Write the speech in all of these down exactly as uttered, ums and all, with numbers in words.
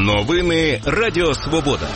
Новини Радіо Свобода.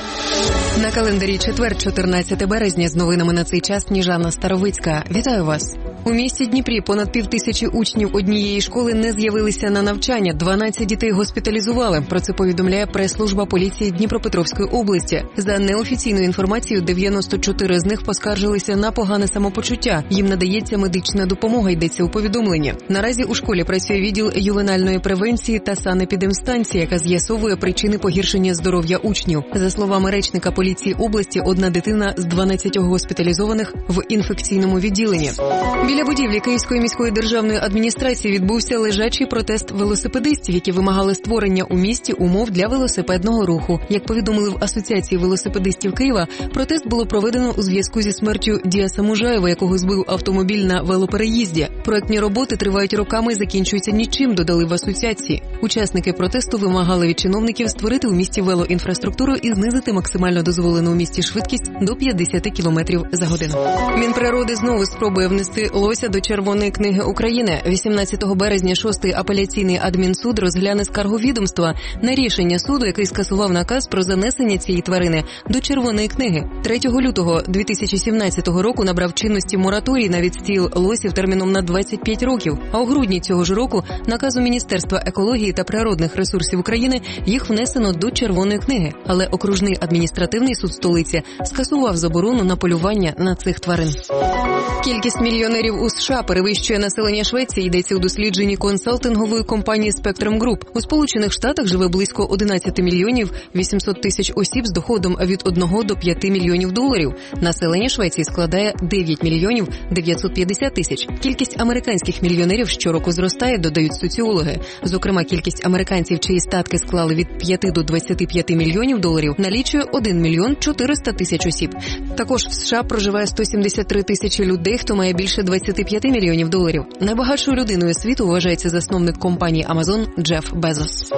На календарі четвер, чотирнадцяте березня, з новинами на цей час Сніжана Старовицька. Вітаю вас. У місті Дніпрі понад півтисячі учнів однієї школи не з'явилися на навчання. дванадцять дітей госпіталізували. Про це повідомляє прес-служба поліції Дніпропетровської області. За неофіційною інформацією, дев'яносто чотири з них поскаржилися на погане самопочуття. Їм надається медична допомога, йдеться у повідомленні. Наразі у школі працює відділ ювенальної превенції та санепідемстанція, яка з'ясовує причини погіршення здоров'я учнів. За словами речника поліції області, одна дитина з дванадцятьох госпіталізованих в інфекційному відділенні. Біля будівлі Київської міської державної адміністрації відбувся лежачий протест велосипедистів, які вимагали створення у місті умов для велосипедного руху. Як повідомили в Асоціації велосипедистів Києва, протест було проведено у зв'язку зі смертю Діаса Мужаєва, якого збив автомобіль на велопереїзді. Проектні роботи тривають роками і закінчуються нічим, додали в асоціації. Учасники протесту вимагали від чиновників створити у місті велоінфраструктуру і знизити максимально дозволену у місті швидкість до п'ятдесят кілометрів за годину. Мінприроди знову спробує внести лося до Червоної книги України. вісімнадцятого березня шостий апеляційний адмінсуд розгляне скаргу відомства на рішення суду, який скасував наказ про занесення цієї тварини до Червоної книги. третього лютого дві тисячі сімнадцятого року набрав чинності мораторій на відстріл лосів терміном на двадцять п'ять років. А у грудні цього ж року наказом Міністерства екології та природних ресурсів України їх внесено до Червоної книги. Але окружний адміністративний суд столиці скасував заборону на полювання на цих тварин. Кількість мільйонерів у США перевищує населення Швеції, йдеться у дослідженні консалтингової компанії Spectrum Group. У Сполучених Штатах живе близько одинадцять мільйонів вісімсот тисяч осіб з доходом від одного до п'яти мільйонів доларів. Населення Швеції складає дев'ять мільйонів дев'ятсот п'ятдесят тисяч. Кількість американських мільйонерів щороку зростає, додають соціологи. Зокрема, кількість американців, чиї статки склали від п'яти до двадцяти п'яти мільйонів доларів, налічує один мільйон чотириста тисяч осіб. Також в США проживає сто сімдесят три тисячі людей, хто має більше двадцяти п'яти мільйонів доларів. Найбагатшою людиною світу вважається засновник компанії Amazon Джеф Безос.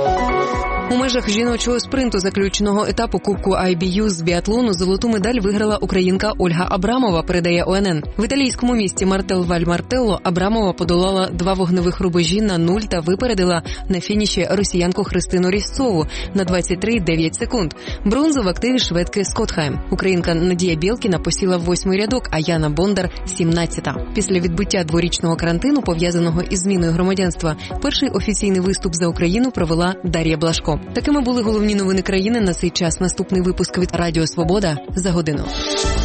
У межах жіночого спринту заключного етапу Кубку ай бі ю з біатлону золоту медаль виграла українка Ольга Абрамова, передає о ен ен. В італійському місті Мартел-Валь-Мартелло Абрамова подолала два вогневих рубежі на нуль та випередила на фініші росіянку Христину Різцову на двадцять три цілих дев'ять секунд. Бронза в активі шведки Скотхайм. Українка Надія Бєлкіна посіла восьмий рядок, а Яна Бондар – сімнадцята. Після відбуття дворічного карантину, пов'язаного із зміною громадянства, перший офіційний виступ за Україну провела Дар'я Блашко. Такими були головні новини країни на цей час. Наступний випуск від Радіо Свобода за годину.